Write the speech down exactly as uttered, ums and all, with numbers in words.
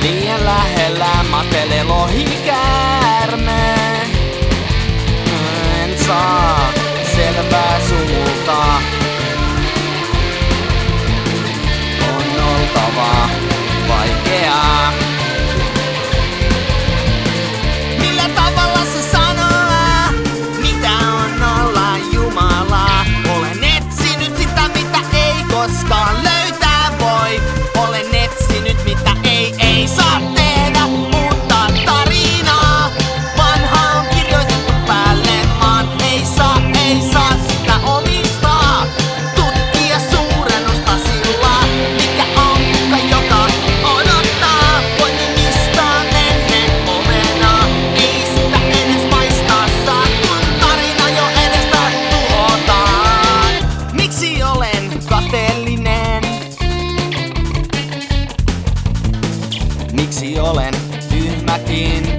Liian lähellä matelee lohikäärme. En saa selvää sulta. On oltava vaikeaa. Millä tavalla se sanoo, mitä on olla Jumala? Olen etsinyt sitä, mitä ei koskaan löytää voi. Olen etsinyt, mitä ei, ei saa tehdä. Uutta tarinaa, vanha on kirjoitettu päälle maan. Ei saa, ei saa sitä omistaa. Tutkia suurennusta sillä, mikä on kuka, joka odottaa. Voi nimistaa ennen omenaa. Ei sitä edes maistaa saa, kun tarina jo edestä tuhotaan. Miksi olen kateellinen? Miksi olen tyhmäkin?